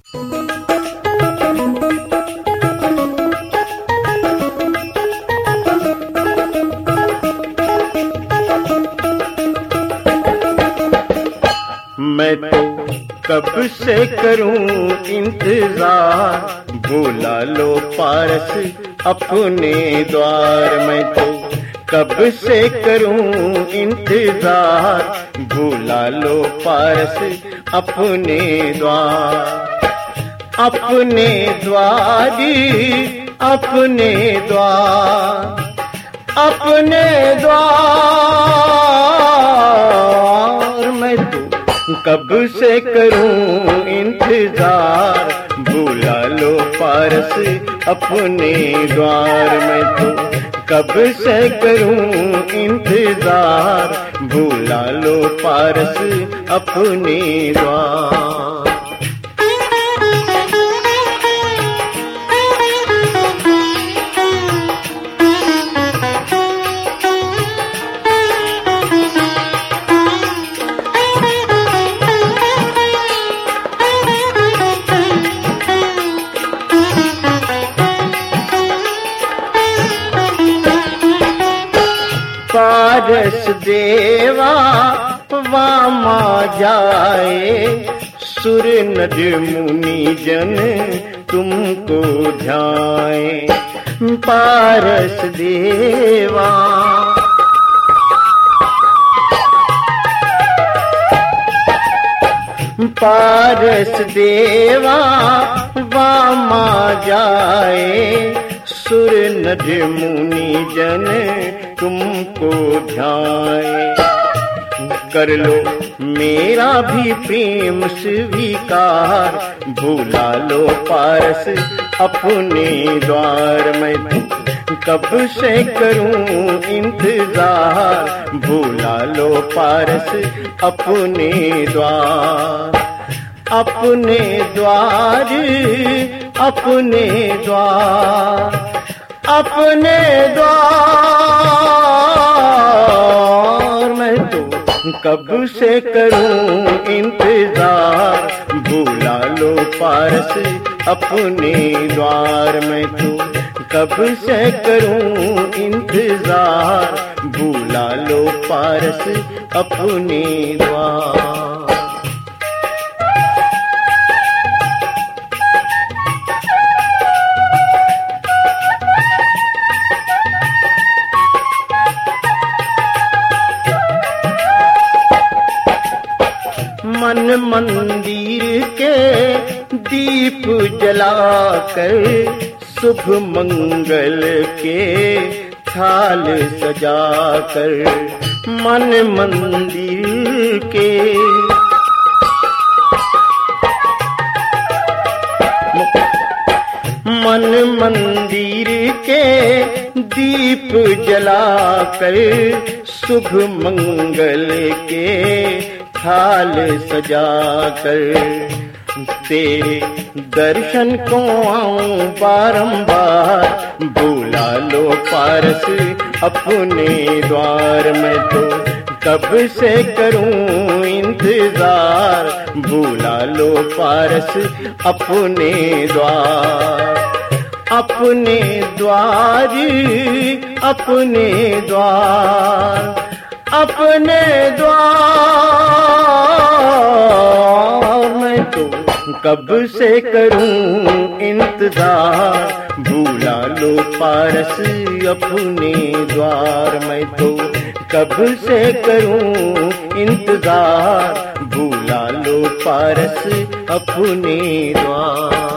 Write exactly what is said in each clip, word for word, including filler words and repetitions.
मैं तो कब से करूं इंतजार, बुला लो पारस अपने द्वार। मैं तो कब से करूं इंतजार, बुला लो पारस अपने द्वार। अपने द्वारी अपने द्वार, अपने द्वार। मैं तो कब से करूं इंतजार, बुला लो पारस अपने द्वार। मैं तो कब से करूं इंतजार, बुला लो पारस अपने द्वार। पारस देवा वामा जाए, सुर नर मुनि जन तुमको ध्याए। पारस देवा पारस देवा वामा जाए, सुर नर मुनि जन तुमको ध्याए। कर लो मेरा भी प्रेम स्वीकार, भुला लो पारस अपने द्वार। मैं कब से करूं इंतजार, भुला लो पारस अपने द्वार। अपने द्वार अपने द्वार, अपने द्वार। मैं तो कब से करूं इंतजार, भुला लो पारस अपने द्वार। मैं तो कब से करूं इंतजार, भुला लो पारस अपने द्वार। मन मंदिर के दीप जलाकर, शुभ मंगल के थाल सजाकर। मन मंदिर के मन मंदिर के दीप जलाकर, शुभ मंगल के थाल सजाकर। तेरे दर्शन को आऊं बारंबार, बुला लो पारस अपने द्वार। मैं तो कब से करूं इंतजार, भुला लो पारस अपने द्वार। अपने द्वार अपने द्वार, अपने द्वार। मैं तो कब से करूं इंतजार, भुला लो पारस अपने द्वार। मैं तो कब से करूं इंतजार, भुला लो पारस अपने द्वार।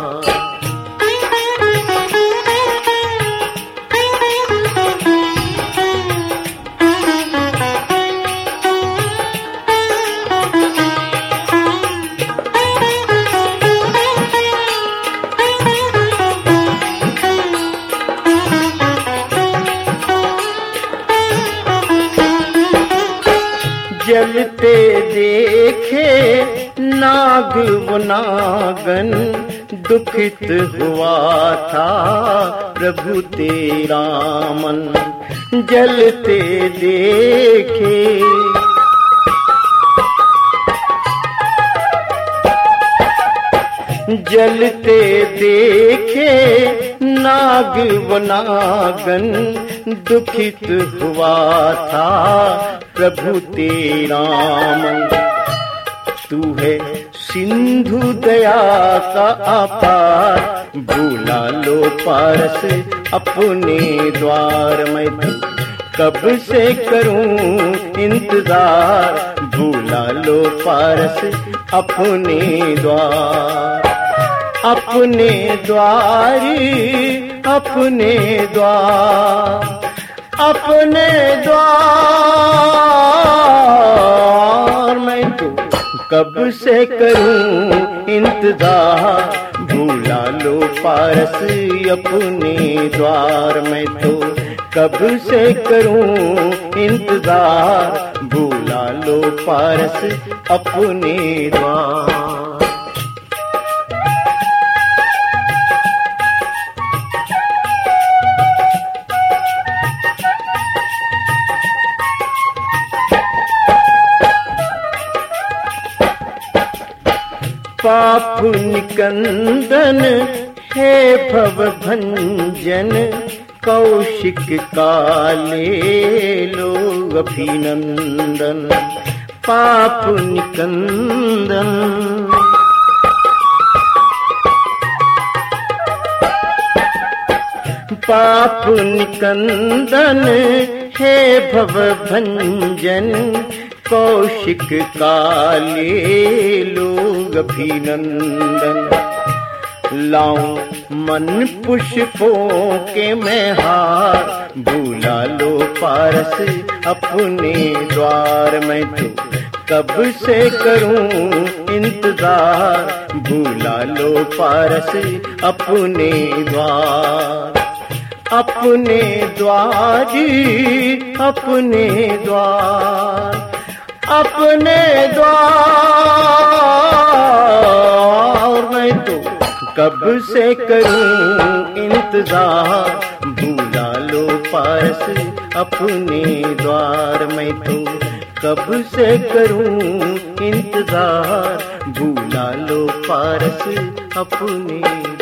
जलते देखे नाग वो नागन, दुखित हुआ था प्रभु तेरा मन। जलते देखे जलते देखे नाग वो नागन, दुखित हुआ था प्रभु तेरा मन। तू है सिंधु दया का अपार, भूला लो पारस अपने द्वार। मैं तो कब से करूं इंतजार, भूला लो पारस अपने द्वार। अपने द्वारी अपने द्वार, अपने द्वार। मैं तो कब से करूं इंतजार, भूला लो पारस अपने द्वार। मैं तो कब से करूं इंतजार, भूला लो पारस अपने द्वार। पाप निकंदन हे भव भंजन, कौशिक काले लो अभिनंदन। पाप निकंदन पाप निकंदन हे भव भंजन, कौशिक काले लोग अभिनंदन। लाऊं मन पुष्पों के मैं हार, भूला लो पारस अपने द्वार। मैं तो कब से करूं इंतजार, भूला लो पारस अपने द्वार। अपने द्वारी अपने द्वार, अपने द्वार। मैं तो कब से करूं इंतजार, भूला लो पारस अपने द्वार। मैं तो कब से करूं इंतजार, भूला लो पारस अपने